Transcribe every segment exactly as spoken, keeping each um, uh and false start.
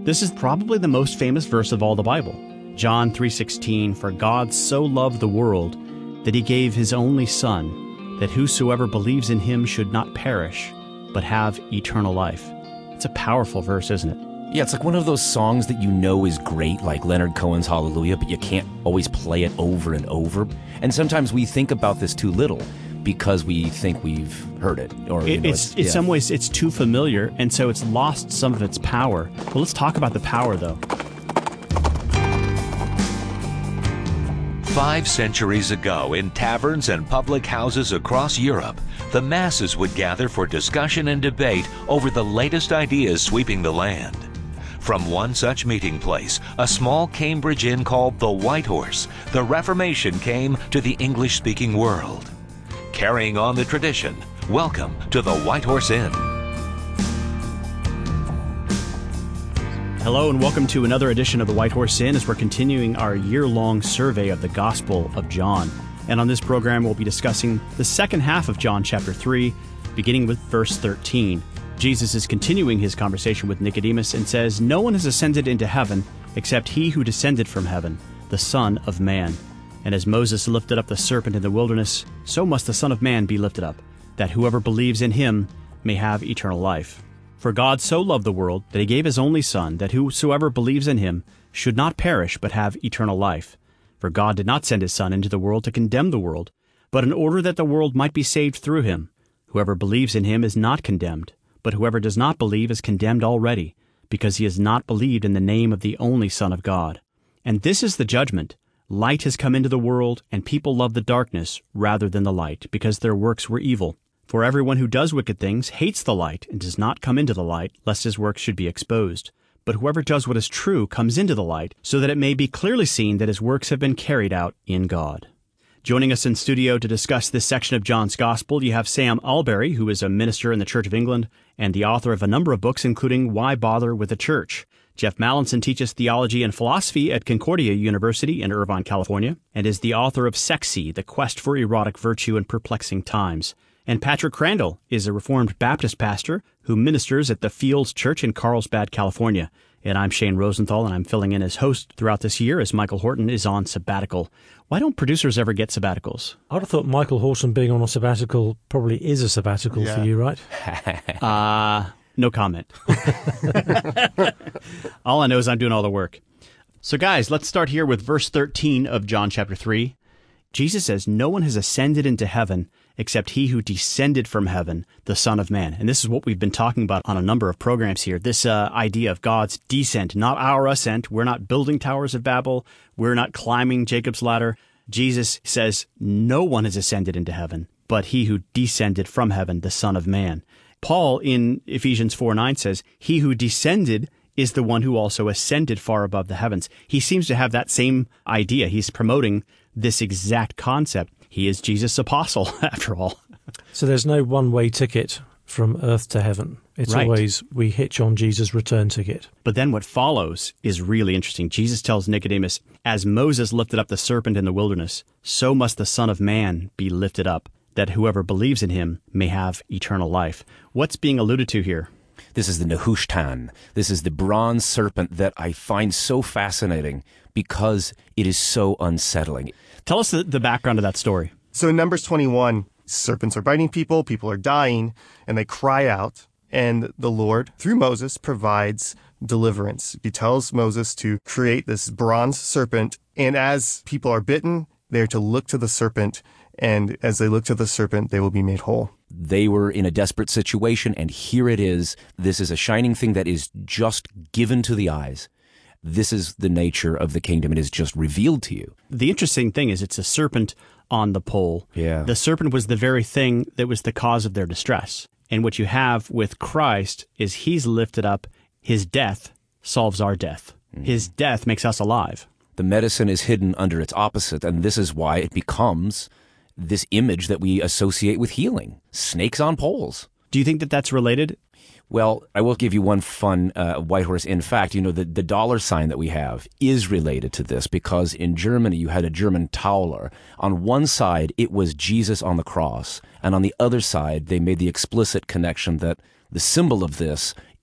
This is probably the most famous verse of all the Bible. John three sixteen, "For God so loved the world that he gave his only Son, that whosoever believes in him should not perish, but have eternal life." It's a powerful verse, isn't it? Yeah, it's like one of those songs that you know is great, like Leonard Cohen's Hallelujah, but you can't always play it over and over. And sometimes we think about this too little because we think we've heard it. Or you know, it's, it's in yeah. some ways, it's too familiar, and so it's lost some of its power. Well, let's talk about the power, though. Five centuries ago, in taverns and public houses across Europe, the masses would gather for discussion and debate over the latest ideas sweeping the land. From one such meeting place, a small Cambridge inn called the White Horse, the Reformation came to the English-speaking world. Carrying on the tradition, welcome to the White Horse Inn. Hello and welcome to another edition of the White Horse Inn as we're continuing our year-long survey of the Gospel of John. And on this program, we'll be discussing the second half of John chapter three, beginning with verse thirteen. Jesus is continuing his conversation with Nicodemus and says, "No one has ascended into heaven except he who descended from heaven, the Son of Man. And as Moses lifted up the serpent in the wilderness, so must the Son of Man be lifted up, that whoever believes in him may have eternal life. For God so loved the world that he gave his only Son, that whosoever believes in him should not perish but have eternal life. For God did not send his Son into the world to condemn the world, but in order that the world might be saved through him. Whoever believes in him is not condemned, but whoever does not believe is condemned already, because he has not believed in the name of the only Son of God. And this is the judgment. Light has come into the world, and people love the darkness rather than the light, because their works were evil. For everyone who does wicked things hates the light and does not come into the light, lest his works should be exposed. But whoever does what is true comes into the light, so that it may be clearly seen that his works have been carried out in God." Joining us in studio to discuss this section of John's Gospel, you have Sam Allberry, who is a minister in the Church of England and the author of a number of books, including Why Bother with the Church. Jeff Mallinson teaches theology and philosophy at Concordia University in Irvine, California, and is the author of Sexy, The Quest for Erotic Virtue in Perplexing Times. And Patrick Crandall is a Reformed Baptist pastor who ministers at the Fields Church in Carlsbad, California. And I'm Shane Rosenthal, and I'm filling in as host throughout this year as Michael Horton is on sabbatical. Why don't producers ever get sabbaticals? I'd have thought Michael Horton being on a sabbatical probably is a sabbatical yeah. for you, right? Uh, no comment. All I know is I'm doing all the work. So guys, let's start here with verse thirteen of John chapter three. Jesus says, "No one has ascended into heaven except he who descended from heaven, the Son of Man." And this is what we've been talking about on a number of programs here. This uh, idea of God's descent, not our ascent. We're not building towers of Babel. We're not climbing Jacob's ladder. Jesus says, no one has ascended into heaven, but he who descended from heaven, the Son of Man. Paul in Ephesians four nine says, "He who descended is the one who also ascended far above the heavens." He seems to have that same idea. He's promoting this exact concept. He is Jesus' apostle, after all. So there's no one-way ticket from earth to heaven. It's Right. always we hitch on Jesus' return ticket. But then what follows is really interesting. Jesus tells Nicodemus, "As Moses lifted up the serpent in the wilderness, so must the Son of Man be lifted up, that whoever believes in him may have eternal life." What's being alluded to here? This is the Nehushtan. This is the bronze serpent that I find so fascinating because it is so unsettling. Tell us the, the background of that story. So in Numbers twenty-one, serpents are biting people, people are dying, and they cry out. And the Lord, through Moses, provides deliverance. He tells Moses to create this bronze serpent. And as people are bitten, they're to look to the serpent. And as they look to the serpent, they will be made whole. They were in a desperate situation, and here it is. This is a shining thing that is just given to the eyes. This is the nature of the kingdom. It is just revealed to you. The interesting thing is it's a serpent on the pole. Yeah. The serpent was the very thing that was the cause of their distress. And what you have with Christ is he's lifted up. His death solves our death. Mm. His death makes us alive. The medicine is hidden under its opposite, and this is why it becomes this image that we associate with healing. Snakes on poles. Do you think that that's related? Well, I will give you one fun uh, White Horse. In fact, you know, the, the dollar sign that we have is related to this because in Germany, you had a German Tauler. On one side, it was Jesus on the cross. And on the other side, they made the explicit connection that the symbol of this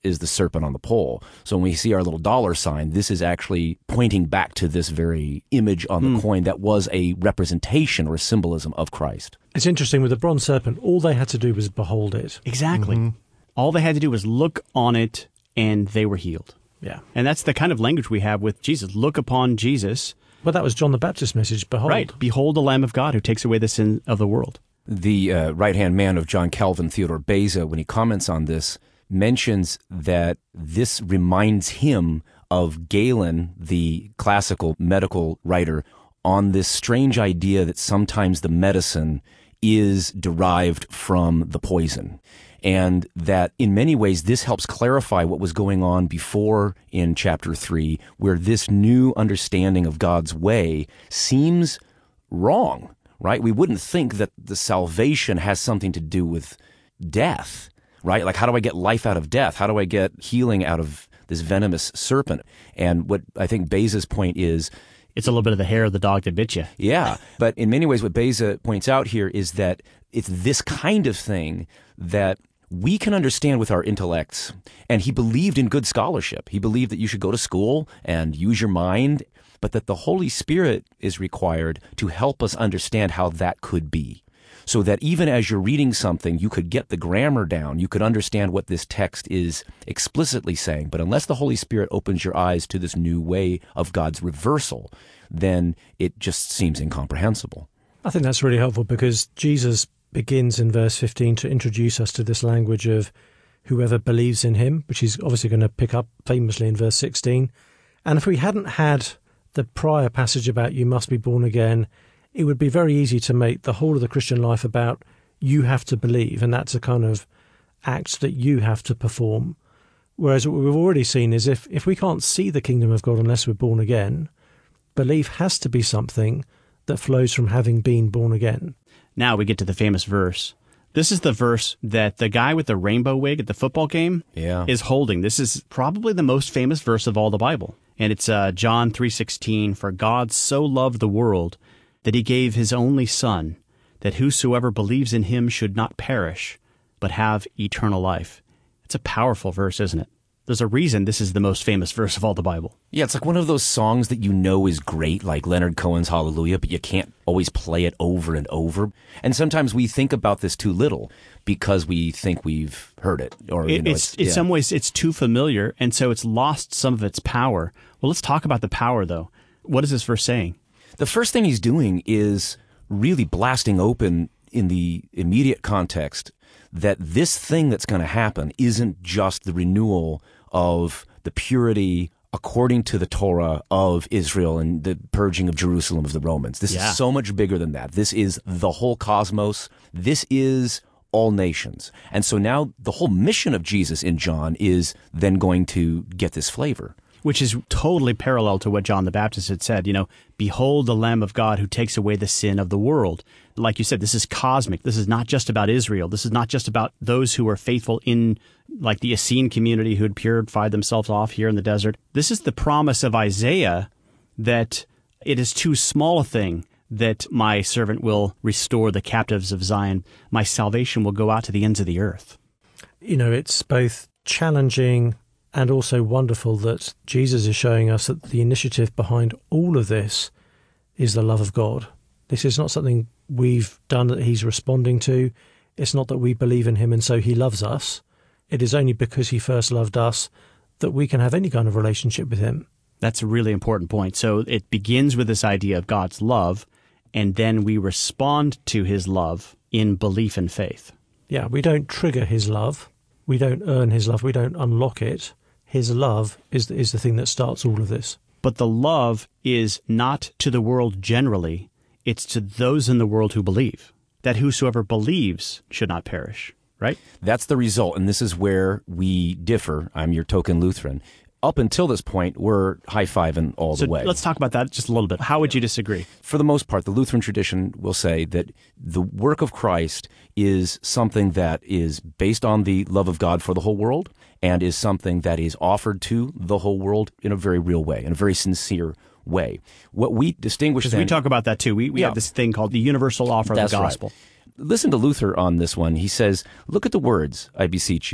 is the serpent on the pole. So when we see our little dollar sign, this is actually pointing back to this very image on the mm. coin that was a representation or a symbolism of Christ. It's interesting, with the bronze serpent, all they had to do was behold it. Exactly. Mm-hmm. All they had to do was look on it, and they were healed. Yeah. And that's the kind of language we have with Jesus. Look upon Jesus. But that was John the Baptist's message, behold. Right. Behold the Lamb of God who takes away the sin of the world. The uh, right-hand man of John Calvin, Theodore Beza, when he comments on this, mentions that this reminds him of Galen, the classical medical writer, on this strange idea that sometimes the medicine is derived from the poison. And that in many ways this helps clarify what was going on before in chapter three, where this new understanding of God's way seems wrong, right? We wouldn't think that the salvation has something to do with death, right? Like, how do I get life out of death? How do I get healing out of this venomous serpent? And what I think Beza's point is, it's a little bit of the hair of the dog that bit you. Yeah. But in many ways, what Beza points out here is that it's this kind of thing that we can understand with our intellects. And he believed in good scholarship. He believed that you should go to school and use your mind, but that the Holy Spirit is required to help us understand how that could be. So that even as you're reading something, you could get the grammar down, you could understand what this text is explicitly saying. But unless the Holy Spirit opens your eyes to this new way of God's reversal, then it just seems incomprehensible. I think that's really helpful, because Jesus begins in verse fifteen to introduce us to this language of whoever believes in him, which he's obviously going to pick up famously in verse sixteen. And if we hadn't had the prior passage about you must be born again, it would be very easy to make the whole of the Christian life about you have to believe, and that's a kind of act that you have to perform. Whereas what we've already seen is if, if we can't see the kingdom of God unless we're born again, belief has to be something that flows from having been born again. Now we get to the famous verse. This is the verse that the guy with the rainbow wig at the football game yeah. is holding. This is probably the most famous verse of all the Bible. And it's uh, John three sixteen, "For God so loved the world that he gave his only Son, that whosoever believes in him should not perish, but have eternal life." It's a powerful verse, isn't it? There's a reason this is the most famous verse of all the Bible. Yeah, it's like one of those songs that you know is great, like Leonard Cohen's Hallelujah, but you can't always play it over and over. And sometimes we think about this too little because we think we've heard it. Or it, you know, it's, it's, in yeah. some ways, it's too familiar, and so it's lost some of its power. Well, let's talk about the power, though. What is this verse saying? The first thing he's doing is really blasting open in the immediate context that this thing that's going to happen isn't just the renewal of the purity according to the Torah of Israel and the purging of Jerusalem of the Romans. This yeah. is so much bigger than that. This is the whole cosmos. This is all nations. And so now the whole mission of Jesus in John is then going to get this flavor. Which is totally parallel to what John the Baptist had said, you know, behold the Lamb of God who takes away the sin of the world. Like you said, this is cosmic. This is not just about Israel. This is not just about those who are faithful in, like, the Essene community who had purified themselves off here in the desert. This is the promise of Isaiah that it is too small a thing that my servant will restore the captives of Zion. My salvation will go out to the ends of the earth. You know, it's both challenging and also wonderful that Jesus is showing us that the initiative behind all of this is the love of God. This is not something we've done that he's responding to. It's not that we believe in him and so he loves us. It is only because he first loved us that we can have any kind of relationship with him. That's a really important point. So it begins with this idea of God's love, and then we respond to his love in belief and faith. Yeah, we don't trigger his love. We don't earn his love. We don't unlock it. His love is the, is the thing that starts all of this. But the love is not to the world generally. It's to those in the world who believe, that whosoever believes should not perish, right? That's the result, and this is where we differ. I'm your token Lutheran. Up until this point, we're high-fiving all so the way. Let's talk about that just a little bit. How would you disagree? For the most part, the Lutheran tradition will say that the work of Christ is something that is based on the love of God for the whole world and is something that is offered to the whole world in a very real way, in a very sincere way. What we distinguish Because then... we talk about that too. We, we Yeah. have this thing called the universal offer of That's the gospel. Right. Listen to Luther on this one. He says, look at the words, I beseech you.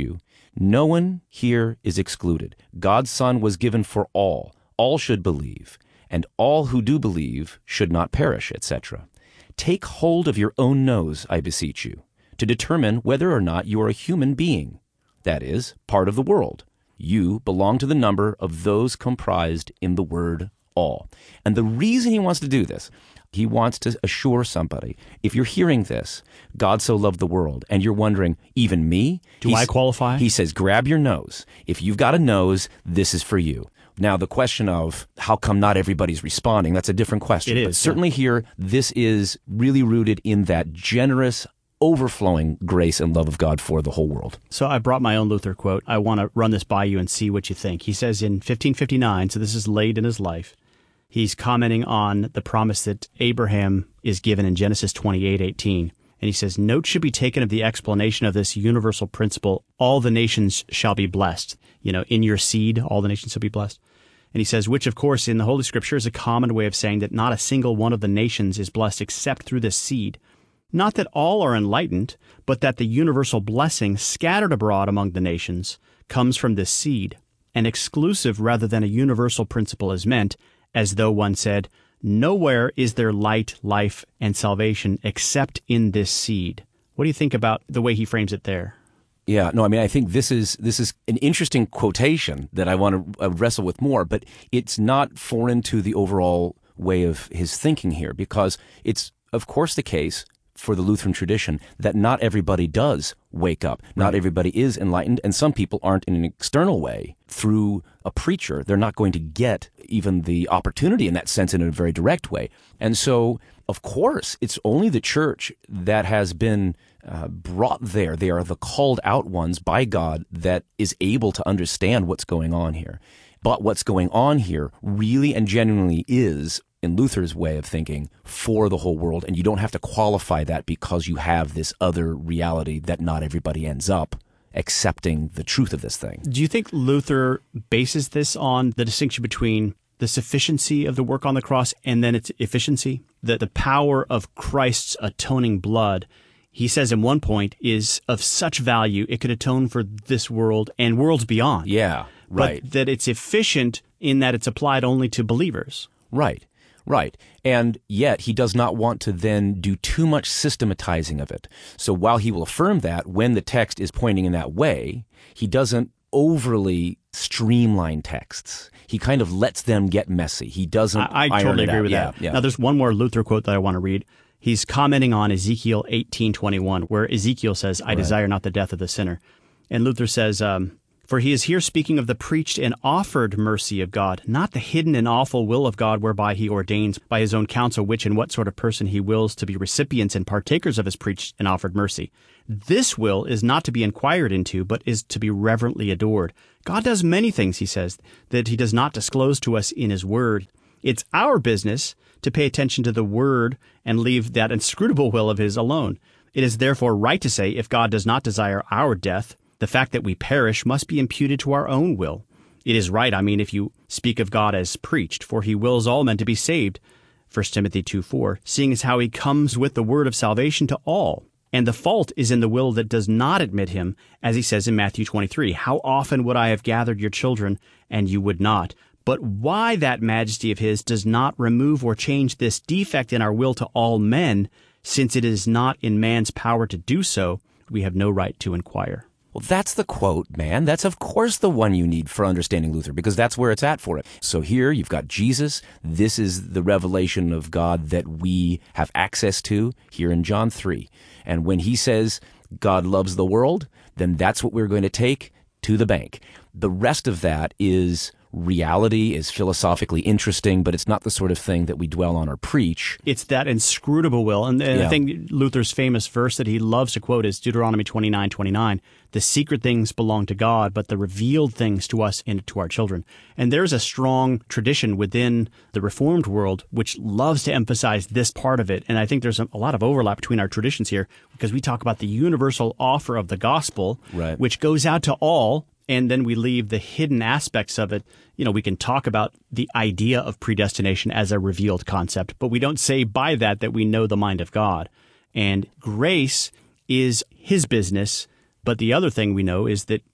No one here is excluded. God's Son was given for all. All should believe, and all who do believe should not perish, et cetera. Take hold of your own nose, I beseech you, to determine whether or not you are a human being, that is, part of the world. You belong to the number of those comprised in the word all. And the reason he wants to do this, he wants to assure somebody, if you're hearing this, God so loved the world, and you're wondering, even me? Do I qualify? He says, grab your nose. If you've got a nose, this is for you. Now, the question of how come not everybody's responding, that's a different question. It is, but certainly yeah. here, this is really rooted in that generous, overflowing grace and love of God for the whole world. So I brought my own Luther quote. I want to run this by you and see what you think. He says in fifteen fifty-nine, so this is late in his life, he's commenting on the promise that Abraham is given in Genesis twenty-eight eighteen. And he says, note should be taken of the explanation of this universal principle, all the nations shall be blessed. You know, in your seed, all the nations shall be blessed. And he says, which, of course, in the Holy Scripture is a common way of saying that not a single one of the nations is blessed except through this seed. Not that all are enlightened, but that the universal blessing scattered abroad among the nations comes from this seed. An exclusive rather than a universal principle is meant, as though one said, nowhere is there light, life, and salvation except in this seed. What do you think about the way he frames it there? Yeah, no, I mean, I think this is this is an interesting quotation that I want to uh, wrestle with more, but it's not foreign to the overall way of his thinking here, because it's, of course, the case for the Lutheran tradition that not everybody does wake up. Not Right. everybody is enlightened, and some people aren't in an external way. Through a preacher, they're not going to get even the opportunity in that sense in a very direct way. And so, of course, it's only the church that has been uh, brought there. They are the called out ones by God that is able to understand what's going on here. But what's going on here really and genuinely is, in Luther's way of thinking, for the whole world, and you don't have to qualify that because you have this other reality that not everybody ends up accepting the truth of this thing. Do you think Luther bases this on the distinction between the sufficiency of the work on the cross and then its efficiency? That the power of Christ's atoning blood, he says in one point, is of such value it could atone for this world and worlds beyond. Yeah, right. But that it's efficient in that it's applied only to believers. Right. Right. And yet he does not want to then do too much systematizing of it. So while he will affirm that when the text is pointing in that way, he doesn't overly streamline texts. He kind of lets them get messy. He doesn't I, I iron totally it agree out. with Yeah, that. yeah. Now, there's one more Luther quote that I want to read. He's commenting on Ezekiel eighteen twenty-one, where Ezekiel says, I Right. desire not the death of the sinner. And Luther says, um, for he is here speaking of the preached and offered mercy of God, not the hidden and awful will of God whereby he ordains by his own counsel which and what sort of person he wills to be recipients and partakers of his preached and offered mercy. This will is not to be inquired into, but is to be reverently adored. God does many things, he says, that he does not disclose to us in his word. It's our business to pay attention to the word and leave that inscrutable will of his alone. It is therefore right to say, if God does not desire our death, the fact that we perish must be imputed to our own will. It is right, I mean, if you speak of God as preached, for he wills all men to be saved, First Timothy two four, seeing as how he comes with the word of salvation to all. And the fault is in the will that does not admit him, as he says in Matthew twenty-three, how often would I have gathered your children, and you would not? But why that majesty of his does not remove or change this defect in our will to all men, since it is not in man's power to do so, we have no right to inquire. Well, that's the quote, man. That's, of course, the one you need for understanding Luther, because that's where it's at for it. So here you've got Jesus. This is the revelation of God that we have access to here in John three. And when he says God loves the world, then that's what we're going to take to the bank. The rest of that is reality, is philosophically interesting, but it's not the sort of thing that we dwell on or preach. It's that inscrutable will. And, and Yeah. I think Luther's famous verse that he loves to quote is Deuteronomy twenty-nine twenty-nine. The secret things belong to God, but the revealed things to us and to our children. And there's a strong tradition within the Reformed world which loves to emphasize this part of it. And I think there's a, a lot of overlap between our traditions here, because we talk about the universal offer of the gospel, Right. which goes out to all. And then we leave the hidden aspects of it. You know, we can talk about the idea of predestination as a revealed concept, but we don't say by that that we know the mind of God. And grace is his business. But the other thing we know is that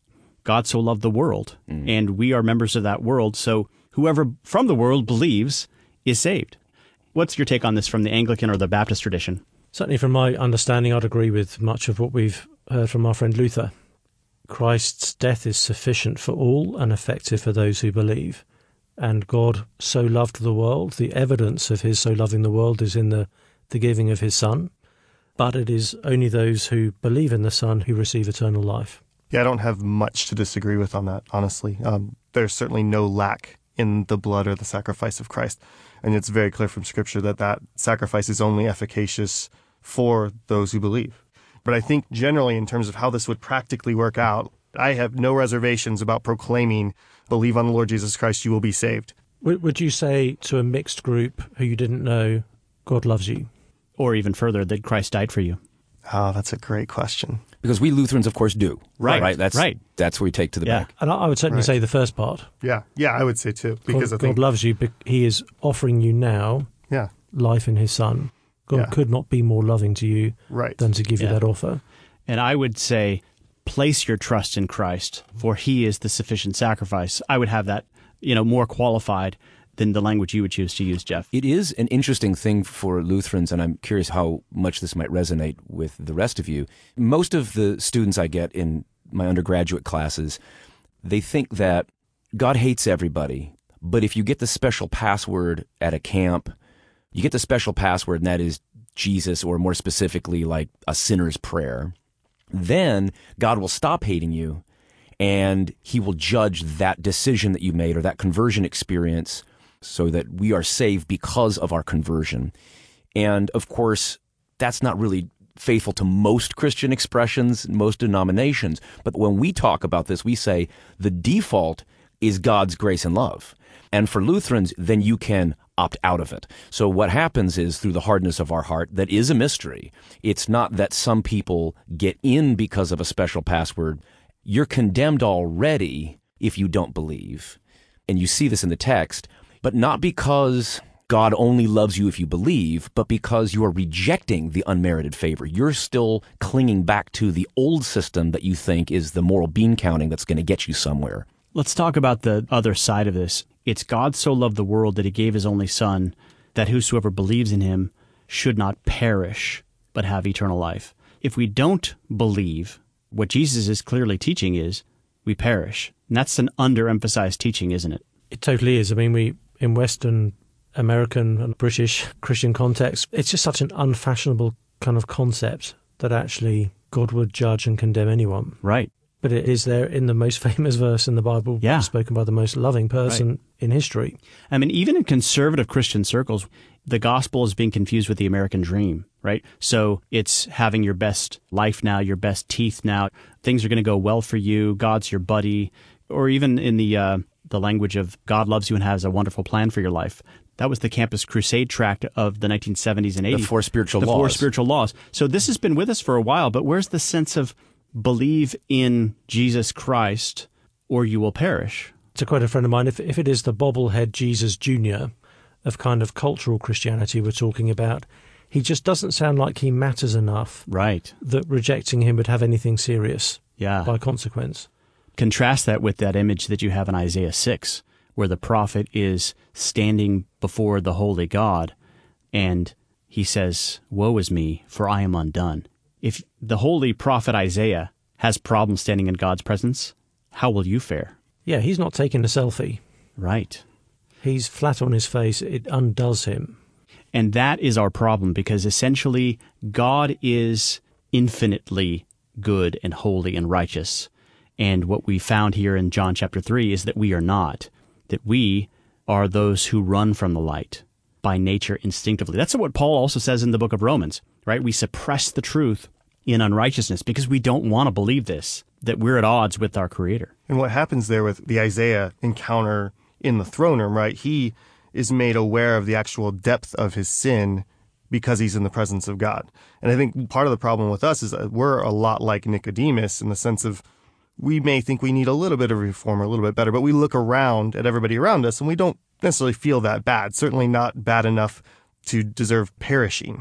God so loved the world, Mm. and we are members of that world, so whoever from the world believes is saved. What's your take on this from the Anglican or the Baptist tradition? Certainly from my understanding, I'd agree with much of what we've heard from our friend Luther. Christ's death is sufficient for all and effective for those who believe. And God so loved the world. The evidence of his so loving the world is in the, the giving of his Son. But it is only those who believe in the Son who receive eternal life. Yeah, I don't have much to disagree with on that, honestly. Um, there's certainly no lack in the blood or the sacrifice of Christ. And it's very clear from Scripture that that sacrifice is only efficacious for those who believe. But I think generally in terms of how this would practically work out, I have no reservations about proclaiming, believe on the Lord Jesus Christ, you will be saved. Would you say to a mixed group who you didn't know, God loves you? Or even further, that Christ died for you? Oh, that's a great question. Because we Lutherans, of course, do. Right, Right. That's, right. That's where we take to the Yeah. bank. And I I would certainly Right. say the first part. Yeah, yeah, I would say too. Because God, I think, God loves you, but he is offering you now yeah, life in his Son. God Yeah. could not be more loving to you right. than to give Yeah. you that offer. And I would say, place your trust in Christ, for he is the sufficient sacrifice. I would have that, you know, more qualified than the language you would choose to use, Jeff. It is an interesting thing for Lutherans, and I'm curious how much this might resonate with the rest of you. Most of the students I get in my undergraduate classes, they think that God hates everybody, but if you get the special password at a camp, you get the special password, and that is Jesus, or more specifically, like a sinner's prayer, then God will stop hating you, and he will judge that decision that you made or that conversion experience so that we are saved because of our conversion. And of course, that's not really faithful to most Christian expressions, most denominations. But when we talk about this, we say the default is God's grace and love. And for Lutherans, then you can opt out of it. So what happens is, through the hardness of our heart, that is a mystery. It's not that some people get in because of a special password. You're condemned already if you don't believe. And you see this in the text, but not because God only loves you if you believe, but because you are rejecting the unmerited favor. You're still clinging back to the old system that you think is the moral bean counting that's going to get you somewhere. Let's talk about the other side of this. It's God so loved the world that he gave his only Son, that whosoever believes in him should not perish, but have eternal life. If we don't believe, what Jesus is clearly teaching is we perish. And that's an underemphasized teaching, isn't it? It totally is. I mean, we in Western, American and British Christian context, it's just such an unfashionable kind of concept that actually God would judge and condemn anyone. Right. But it is there in the most famous verse in the Bible, Yeah. spoken by the most loving person Right. in history. I mean, even in conservative Christian circles, the gospel is being confused with the American dream, right? So it's having your best life now, your best teeth now. Things are going to go well for you. God's your buddy. Or even in the uh, the language of God loves you and has a wonderful plan for your life. That was the Campus Crusade tract of the nineteen seventies and eighties. The four spiritual the laws. The four spiritual laws. So this has been with us for a while, but where's the sense of believe in Jesus Christ or you will perish? To quote a friend of mine, if, if it is the bobblehead Jesus Junior of kind of cultural Christianity we're talking about, he just doesn't sound like he matters enough Right. that rejecting him would have anything serious Yeah. by consequence. Contrast that with that image that you have in Isaiah six, where the prophet is standing before the holy God, and he says, "Woe is me, for I am undone." If the holy prophet Isaiah has problems standing in God's presence, how will you fare? Yeah, he's not taking a selfie. Right. He's flat on his face. It undoes him. And that is our problem, because essentially God is infinitely good and holy and righteous. And what we found here in John chapter three is that we are not, that we are those who run from the light by nature instinctively. That's what Paul also says in the book of Romans, right? We suppress the truth in unrighteousness because we don't want to believe this, that we're at odds with our Creator. And what happens there with the Isaiah encounter in the throne room, right? He is made aware of the actual depth of his sin because he's in the presence of God. And I think part of the problem with us is that we're a lot like Nicodemus in the sense of we may think we need a little bit of reform or a little bit better, but we look around at everybody around us and we don't necessarily feel that bad, certainly not bad enough to deserve perishing.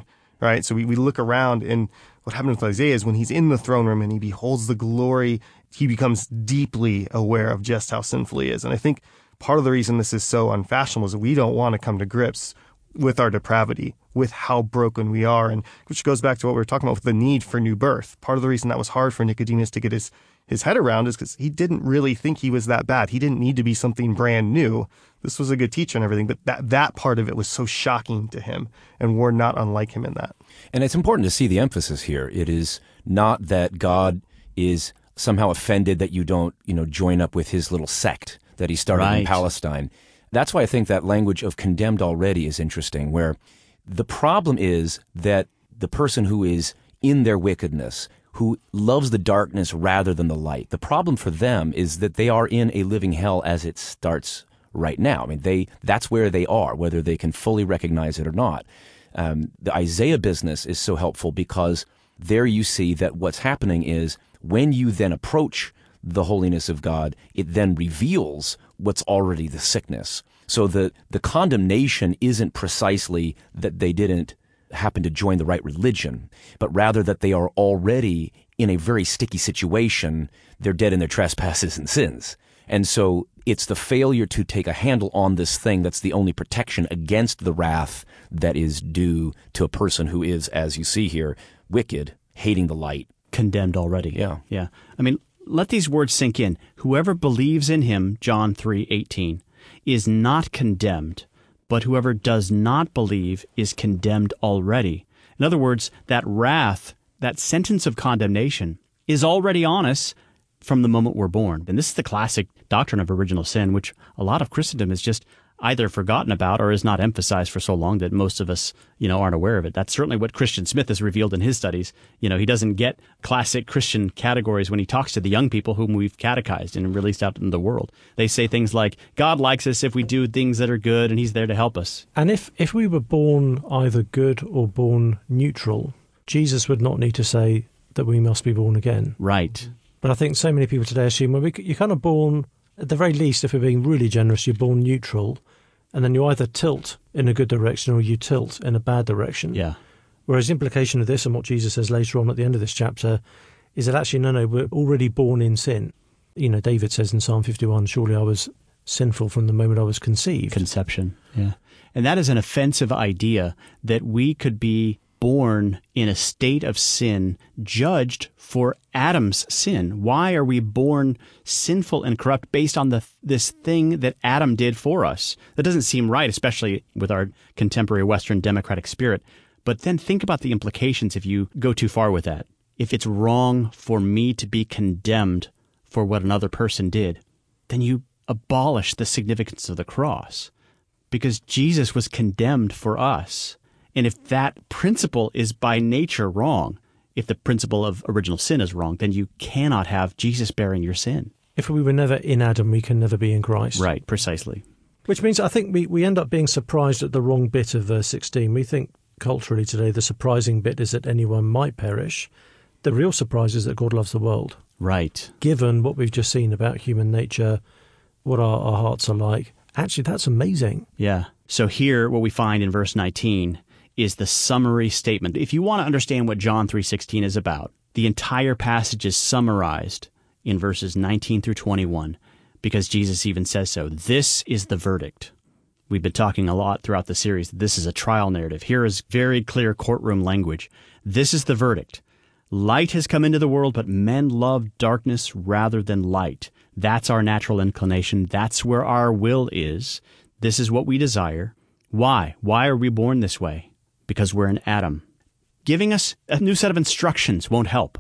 right? So we, we look around, and what happened with Isaiah is when he's in the throne room and he beholds the glory, he becomes deeply aware of just how sinful he is. And I think part of the reason this is so unfashionable is that we don't want to come to grips with our depravity, with how broken we are, and which goes back to what we were talking about with the need for new birth. Part of the reason that was hard for Nicodemus to get his, his head around is because he didn't really think he was that bad. He didn't need to be something brand new. This was a good teacher and everything, but that, that part of it was so shocking to him, and we're not unlike him in that. And it's important to see the emphasis here. It is not that God is somehow offended that you don't, you know, join up with his little sect that he started Right. in Palestine. That's why I think that language of condemned already is interesting, where the problem is that the person who is in their wickedness, who loves the darkness rather than the light, the problem for them is that they are in a living hell as it starts right now. I mean, they that's where they are, whether they can fully recognize it or not. Um, the Isaiah business is so helpful because there you see that what's happening is when you then approach the holiness of God, it then reveals what's already the sickness. So the, the condemnation isn't precisely that they didn't happen to join the right religion, but rather that they are already in a very sticky situation. They're dead in their trespasses and sins. And so it's the failure to take a handle on this thing that's the only protection against the wrath that is due to a person who is, as you see here, wicked, hating the light. Condemned already. Yeah. Yeah. I mean, let these words sink in. Whoever believes in him, John three eighteen, is not condemned, but whoever does not believe is condemned already. In other words, that wrath, that sentence of condemnation, is already on us from the moment we're born. And this is the classic doctrine of original sin, which a lot of Christendom has just either forgotten about or is not emphasized for so long that most of us, you know, aren't aware of it. That's certainly what Christian Smith has revealed in his studies. You know, he doesn't get classic Christian categories when he talks to the young people whom we've catechized and released out in the world. They say things like, God likes us if we do things that are good, and he's there to help us. And if, if we were born either good or born neutral, Jesus would not need to say that we must be born again. Right. But I think so many people today assume, well, we, you're kind of born, at the very least, if we're being really generous, you're born neutral, and then you either tilt in a good direction or you tilt in a bad direction. Yeah. Whereas the implication of this and what Jesus says later on at the end of this chapter is that actually, no, no, we're already born in sin. You know, David says in Psalm fifty-one, surely I was sinful from the moment I was conceived. Conception. Yeah. And that is an offensive idea that we could be born in a state of sin, judged for Adam's sin. Why are we born sinful and corrupt based on the this thing that Adam did for us? That doesn't seem right, especially with our contemporary Western democratic spirit. But then think about the implications if you go too far with that. If it's wrong for me to be condemned for what another person did, then you abolish the significance of the cross, because Jesus was condemned for us. And if that principle is by nature wrong, if the principle of original sin is wrong, then you cannot have Jesus bearing your sin. If we were never in Adam, we can never be in Christ. Right, precisely. Which means I think we, we end up being surprised at the wrong bit of verse sixteen. We think culturally today the surprising bit is that anyone might perish. The real surprise is that God loves the world. Right. Given what we've just seen about human nature, what our, our hearts are like, actually that's amazing. Yeah. So here what we find in verse nineteen is the summary statement. If you want to understand what John three sixteen is about, the entire passage is summarized in verses nineteen through twenty-one, because Jesus even says so. This is the verdict. We've been talking a lot throughout the series. This is a trial narrative. Here is very clear courtroom language. This is the verdict. Light has come into the world, but men love darkness rather than light. That's our natural inclination. That's where our will is. This is what we desire. Why? Why are we born this way? Because we're in Adam. Giving us a new set of instructions won't help.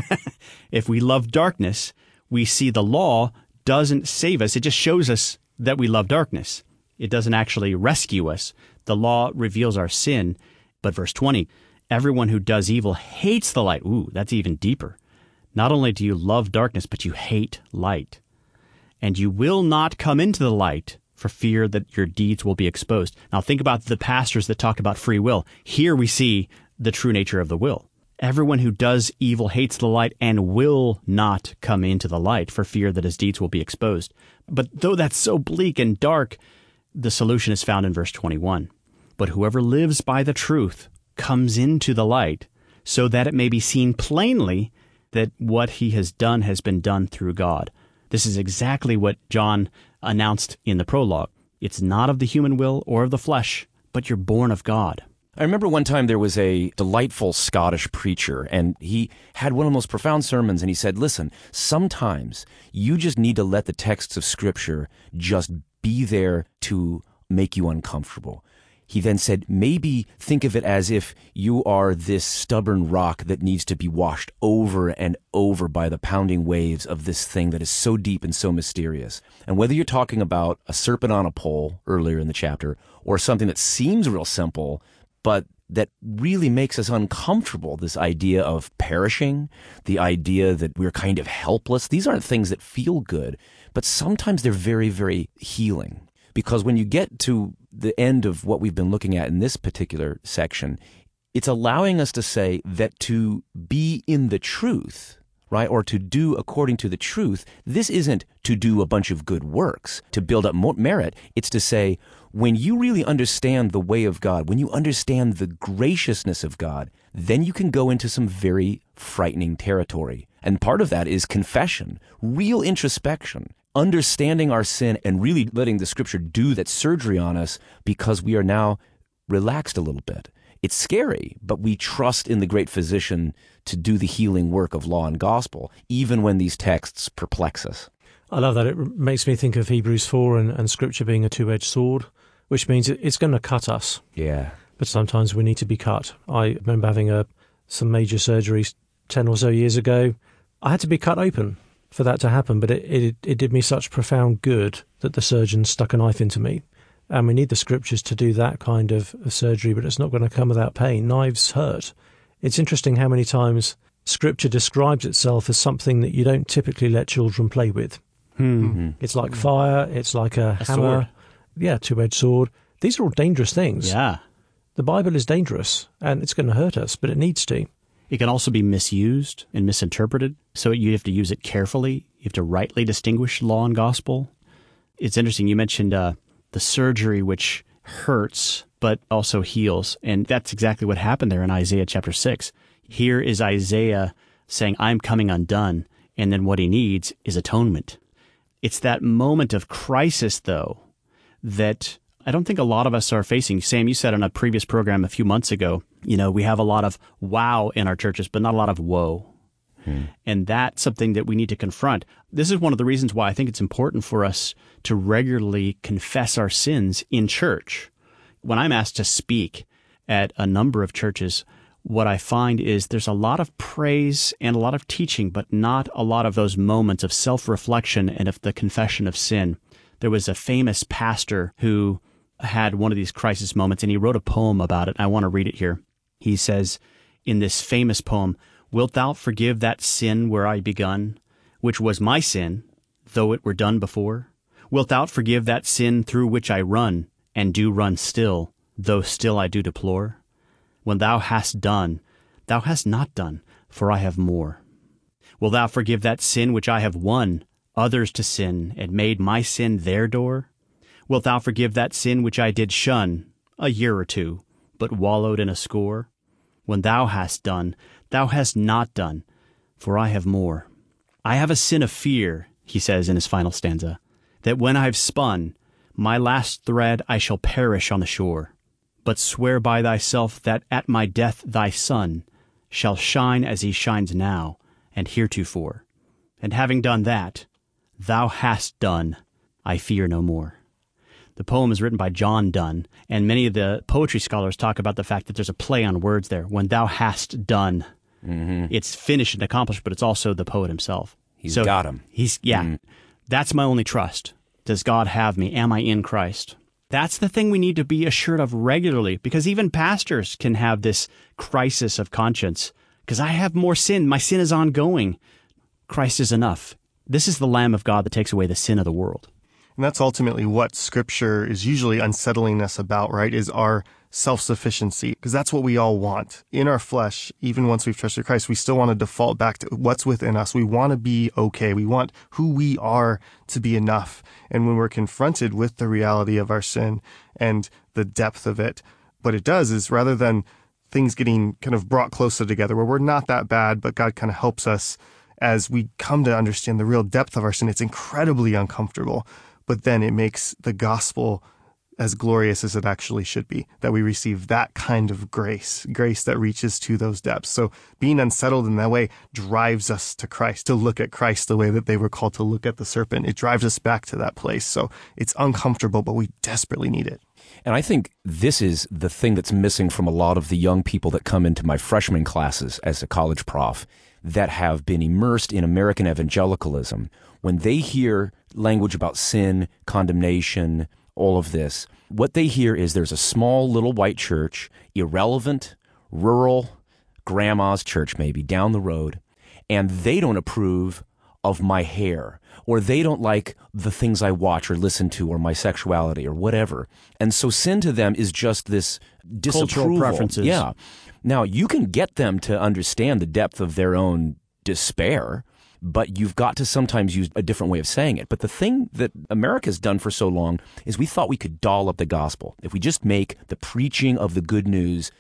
If we love darkness, we see the law doesn't save us. It just shows us that we love darkness. It doesn't actually rescue us. The law reveals our sin. But verse twenty, everyone who does evil hates the light. Ooh, that's even deeper. Not only do you love darkness, but you hate light. And you will not come into the light for fear that your deeds will be exposed. Now think about the pastors that talk about free will. Here we see the true nature of the will. Everyone who does evil hates the light and will not come into the light for fear that his deeds will be exposed. But though that's so bleak and dark, the solution is found in verse twenty-one. But whoever lives by the truth comes into the light, so that it may be seen plainly that what he has done has been done through God. This is exactly what John announced in the prologue. It's not of the human will or of the flesh, but you're born of God. I remember one time there was a delightful Scottish preacher, and he had one of the most profound sermons, and he said, listen, sometimes you just need to let the texts of Scripture just be there to make you uncomfortable. He then said, maybe think of it as if you are this stubborn rock that needs to be washed over and over by the pounding waves of this thing that is so deep and so mysterious. And whether you're talking about a serpent on a pole earlier in the chapter, or something that seems real simple, but that really makes us uncomfortable, this idea of perishing, the idea that we're kind of helpless, these aren't things that feel good, but sometimes they're very, very healing. Because when you get to the end of what we've been looking at in this particular section, it's allowing us to say that to be in the truth, right, or to do according to the truth, this isn't to do a bunch of good works, to build up merit. It's to say, when you really understand the way of God, when you understand the graciousness of God, then you can go into some very frightening territory. And part of that is confession, real introspection, understanding our sin and really letting the Scripture do that surgery on us, because we are now relaxed a little bit. It's scary, but we trust in the great physician to do the healing work of law and gospel, even when these texts perplex us. I love that. It makes me think of Hebrews four and, and Scripture being a two-edged sword, which means it's going to cut us. Yeah. But sometimes we need to be cut. I remember having a some major surgeries ten or so years ago. I had to be cut open for that to happen, but it, it, it did me such profound good that the surgeon stuck a knife into me. And we need the Scriptures to do that kind of, of surgery, but it's not going to come without pain. Knives hurt. It's interesting how many times Scripture describes itself as something that you don't typically let children play with. Hmm. It's like fire, it's like a, A hammer. sword. Yeah, two-edged sword. These are all dangerous things. Yeah. The Bible is dangerous, and it's going to hurt us, but it needs to. It can also be misused and misinterpreted, so you have to use it carefully. You have to rightly distinguish law and gospel. It's interesting, you mentioned uh, the surgery which hurts but also heals, and that's exactly what happened there in Isaiah chapter six. Here is Isaiah saying, I'm coming undone, and then what he needs is atonement. It's that moment of crisis, though, that I don't think a lot of us are facing. Sam, you said on a previous program a few months ago, you know, we have a lot of wow in our churches, but not a lot of woe. Hmm. And that's something that we need to confront. This is one of the reasons why I think it's important for us to regularly confess our sins in church. When I'm asked to speak at a number of churches, what I find is there's a lot of praise and a lot of teaching, but not a lot of those moments of self-reflection and of the confession of sin. There was a famous pastor who had one of these crisis moments, and he wrote a poem about it. I want to read it here. He says in this famous poem, "Wilt thou forgive that sin where I begun, which was my sin, though it were done before? Wilt thou forgive that sin through which I run, and do run still, though still I do deplore? When thou hast done, thou hast not done, for I have more. Wilt thou forgive that sin which I have won, others to sin, and made my sin their door? Wilt thou forgive that sin which I did shun, a year or two, but wallowed in a score? When thou hast done, thou hast not done, for I have more. I have a sin of fear," he says in his final stanza, "that when I've spun my last thread I shall perish on the shore. But swear by thyself that at my death thy sun shall shine as he shines now and heretofore. And having done that, thou hast done, I fear no more." The poem is written by John Donne, and many of the poetry scholars talk about the fact that there's a play on words there. When thou hast done, mm-hmm. It's finished and accomplished, but it's also the poet himself. He's so got him. He's yeah. Mm-hmm. That's my only trust. Does God have me? Am I in Christ? That's the thing we need to be assured of regularly, because even pastors can have this crisis of conscience. Because I have more sin. My sin is ongoing. Christ is enough. This is the Lamb of God that takes away the sin of the world. And that's ultimately what Scripture is usually unsettling us about, right, is our self-sufficiency, because that's what we all want. In our flesh, even once we've trusted Christ, we still want to default back to what's within us. We want to be okay. We want who we are to be enough. And when we're confronted with the reality of our sin and the depth of it, what it does is rather than things getting kind of brought closer together, where we're not that bad, but God kind of helps us as we come to understand the real depth of our sin. It's incredibly uncomfortable, but then it makes the gospel as glorious as it actually should be, that we receive that kind of grace, grace that reaches to those depths. So being unsettled in that way drives us to Christ, to look at Christ the way that they were called to look at the serpent. It drives us back to that place. So it's uncomfortable, but we desperately need it. And I think this is the thing that's missing from a lot of the young people that come into my freshman classes as a college prof that have been immersed in American evangelicalism. When they hear language about sin, condemnation, all of this, what they hear is there's a small little white church, irrelevant, rural, grandma's church maybe, down the road, and they don't approve of my hair, or they don't like the things I watch or listen to, or my sexuality, or whatever. And so sin to them is just this disapproval. Cultural preferences. Yeah. Now, you can get them to understand the depth of their own despair, but you've got to sometimes use a different way of saying it. But the thing that America's done for so long is we thought we could doll up the gospel. If we just make the preaching of the good news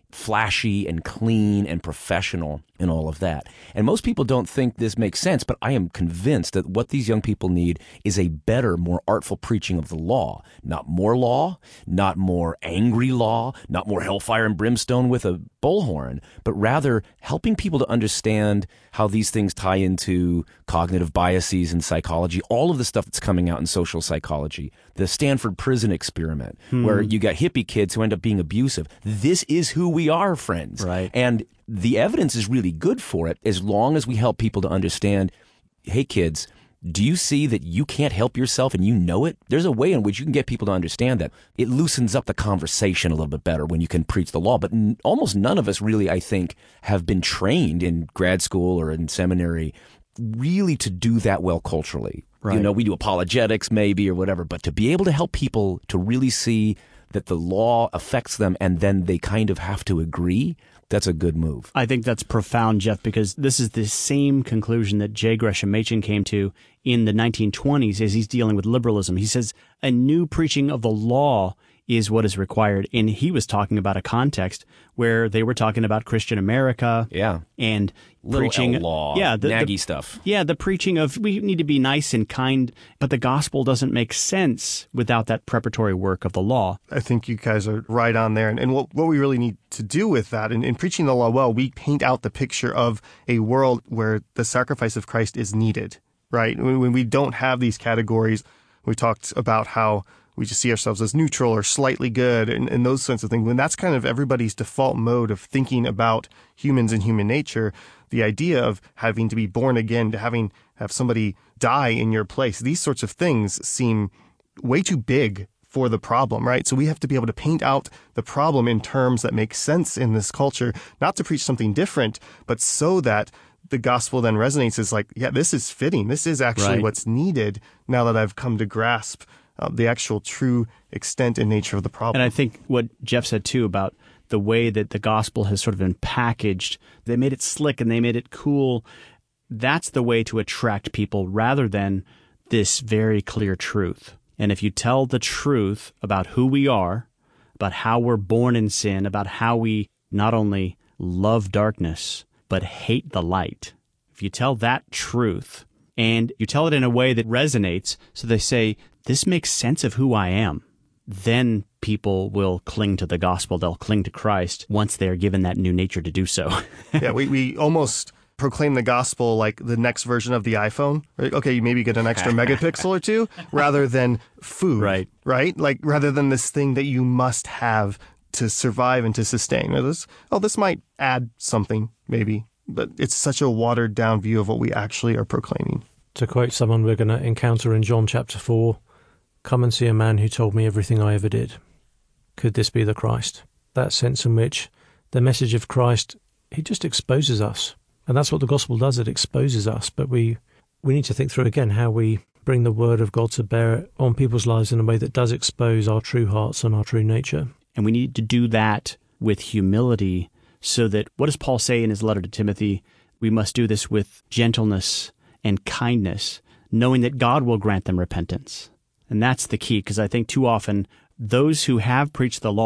flashy and clean and professional and all of that. And most people don't think this makes sense, but I am convinced that what these young people need is a better, more artful preaching of the law. Not more law, not more angry law, not more hellfire and brimstone with a bullhorn, but rather helping people to understand how these things tie into cognitive biases in psychology, all of the stuff that's coming out in social psychology, the Stanford prison experiment, hmm. where you got hippie kids who end up being abusive. This is who we are, friends. Right. And the evidence is really good for it as long as we help people to understand, hey, kids, do you see that you can't help yourself and you know it? There's a way in which you can get people to understand that. It loosens up the conversation a little bit better when you can preach the law. But n- almost none of us really, I think, have been trained in grad school or in seminary really to do that well culturally. Right. You know, we do apologetics maybe or whatever, but to be able to help people to really see that the law affects them and then they kind of have to agree, that's a good move. I think that's profound, Jeff, because this is the same conclusion that J. Gresham Machen came to in the nineteen twenties as he's dealing with liberalism. He says a new preaching of the law is what is required. And he was talking about a context where they were talking about Christian America. Yeah. And Little preaching L law, yeah, the, naggy the, stuff. Yeah, the preaching of we need to be nice and kind, but the gospel doesn't make sense without that preparatory work of the law. I think you guys are right on there. And, and what, what we really need to do with that, in, in preaching the law well, we paint out the picture of a world where the sacrifice of Christ is needed, right? When, when we don't have these categories, we talked about how we just see ourselves as neutral or slightly good and, and those sorts of things. When that's kind of everybody's default mode of thinking about humans and human nature, the idea of having to be born again, to having have somebody die in your place, these sorts of things seem way too big for the problem, right? So we have to be able to paint out the problem in terms that make sense in this culture, not to preach something different, but so that the gospel then resonates as like, yeah, this is fitting. This is actually right. what's needed now that I've come to grasp Uh, the actual true extent and nature of the problem. And I think what Jeff said, too, about the way that the gospel has sort of been packaged, they made it slick and they made it cool. That's the way to attract people rather than this very clear truth. And if you tell the truth about who we are, about how we're born in sin, about how we not only love darkness, but hate the light, if you tell that truth and you tell it in a way that resonates, so they say, this makes sense of who I am, then people will cling to the gospel. They'll cling to Christ once they're given that new nature to do so. yeah, we, we almost proclaim the gospel like the next version of the iPhone. Right? Okay, you maybe get an extra megapixel or two rather than food. Right. Right? Like rather than this thing that you must have to survive and to sustain. This, oh, this might add something maybe, but it's such a watered down view of what we actually are proclaiming. To quote someone we're going to encounter in John chapter four, come and see a man who told me everything I ever did. Could this be the Christ? That sense in which the message of Christ, he just exposes us. And that's what the gospel does, it exposes us. But we, we need to think through again how we bring the word of God to bear on people's lives in a way that does expose our true hearts and our true nature. And we need to do that with humility so that, what does Paul say in his letter to Timothy? We must do this with gentleness and kindness, knowing that God will grant them repentance. And that's the key, because I think too often those who have preached the law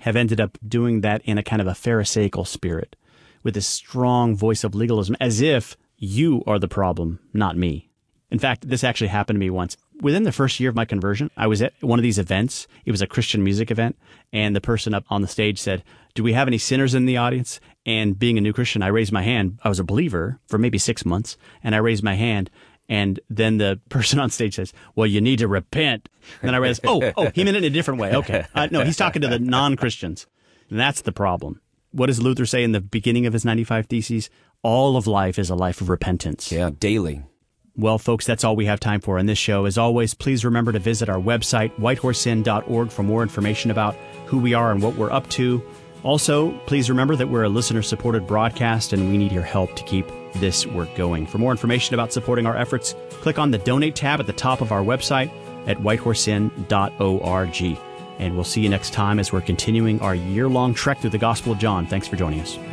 have ended up doing that in a kind of a Pharisaical spirit, with this strong voice of legalism, as if you are the problem, not me. In fact, this actually happened to me once. Within the first year of my conversion, I was at one of these events. It was a Christian music event, and the person up on the stage said, "Do we have any sinners in the audience?" And being a new Christian, I raised my hand. I was a believer for maybe six months, and I raised my hand. And then the person on stage says, "Well, you need to repent." And then I realized, oh, oh, he meant it in a different way. Okay. Uh, no, he's talking to the non-Christians. And that's the problem. What does Luther say in the beginning of his ninety-five Theses? All of life is a life of repentance. Yeah, daily. Well, folks, that's all we have time for in this show. As always, please remember to visit our website, whitehorse inn dot org, for more information about who we are and what we're up to. Also, please remember that we're a listener-supported broadcast, and we need your help to keep this work going. For more information about supporting our efforts, click on the Donate tab at the top of our website at whitehorse inn dot org. And we'll see you next time as we're continuing our year-long trek through the Gospel of John. Thanks for joining us.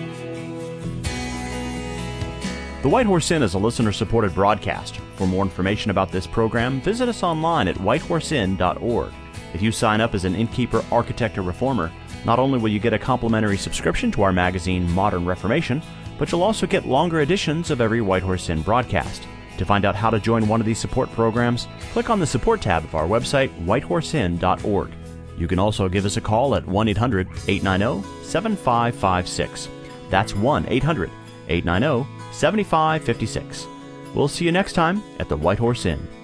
The White Horse Inn is a listener-supported broadcast. For more information about this program, visit us online at whitehorse inn dot org. If you sign up as an innkeeper, architect, or reformer, not only will you get a complimentary subscription to our magazine, Modern Reformation, but you'll also get longer editions of every White Horse Inn broadcast. To find out how to join one of these support programs, click on the Support tab of our website, whitehorse inn dot org. You can also give us a call at one eight hundred, eight nine zero, seven five five six. That's one eight hundred, eight nine zero, seven five five six. We'll see you next time at the White Horse Inn.